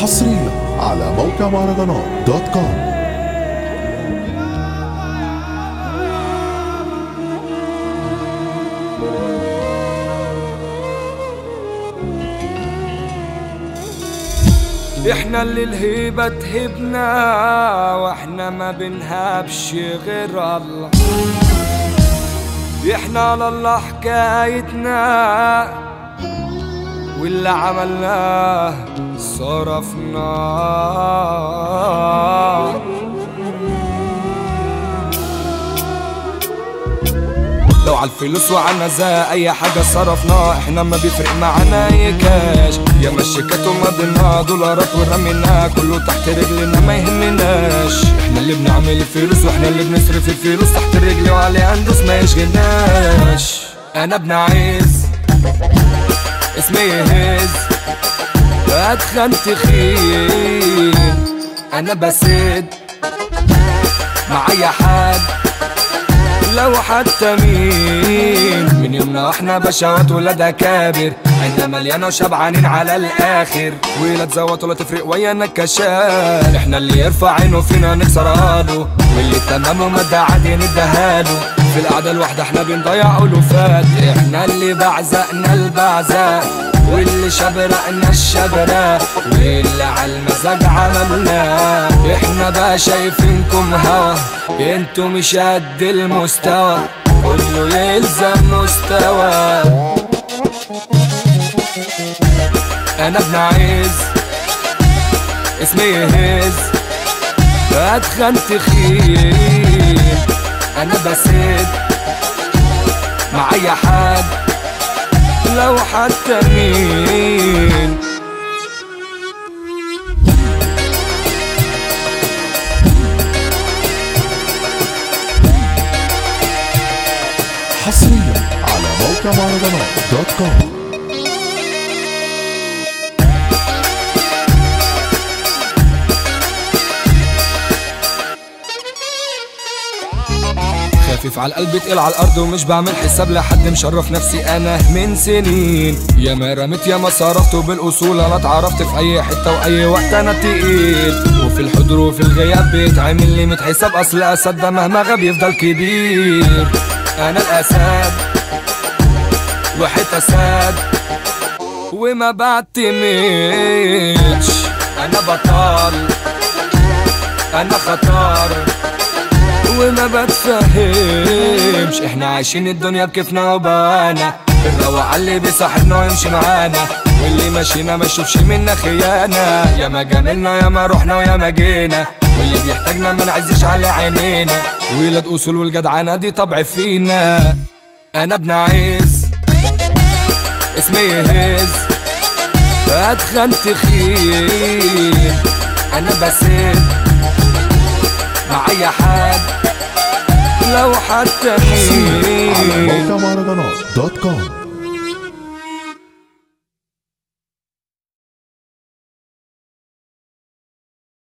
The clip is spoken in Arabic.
حصريا على موقع مهرجانات دوت كوم. احنا اللي الهيبة تهبنا واحنا ما بنهابش غير الله. احنا على الله حكايتنا واللي عملناه صرفناه. لو عالفلوس وعنا زي اي حاجة صرفناه، احنا ما بيفرق معانا اي كاش. يا مشيكات ومضينا دولارات ورميناها كله تحت رجلنا ما يهمناش. احنا اللي بنعمل الفلوس واحنا اللي بنصرف الفلوس تحت الرجل وعليها ندوس ما يشغلناش. انا ابن عز اسمي يهز اتخن تخين، انا بسد مع اي حد لو حتى مين. من يومنا واحنا بشوات ولاد اكابر، عيننا مليانه وشبعانين على الاخر. ولا تزوت ولا تفرق ويانا الكشال. احنا اللي يرفع عينه فينا نكسر عاده، واللي تمام ومدى عادي ندهاله. في القعده الواحده احنا بنضيع الوفات. احنا اللي بعزقنا البعزاء واللي شبرقنا الشبرة واللي عالمزاج عملنا. احنا بقى شايفينكم هوا انتوا مش قد المستوى، كله يلزم مستوى. انا ابن عز اسمي يهز اتخن تخين، انا بسد مع اي حد لو حتى مين. حصريا على موقع مهرجانات دوت كوم. خفيف على القلب تقيل على الارض ومش بعمل حساب لحد، مشرف نفسي انا من سنين. يا ما رميت يا ما صرفت وبالاصول انا اتعرفت في اي حته واي وقت انا تقيل. وفي الحضور وفي الغياب بيتعمل لي متحساب، اصل اسد ده مهما غاب يفضل كبير. انا الاسد وحيت اسد وما بعتمدش. انا بطل انا خطر وما بتفهمش. احنا عايشين الدنيا بكيفنا وبانا، الروعة اللي بيصاحبنا ويمشي معانا، واللي ماشينا ما يشوفش منا خيانة. يا ما جاملنا يا ما روحنا ويا ما جينا، واللي بيحتاجنا ما نعزش على عينينا. ولاد اصول والجدعانة دي طبع فينا. انا ابن عز اسمي يهز اتخن تخين، انا بسد مع اي حد لو حتى مين. على موقع مهرجانات دوت كوم.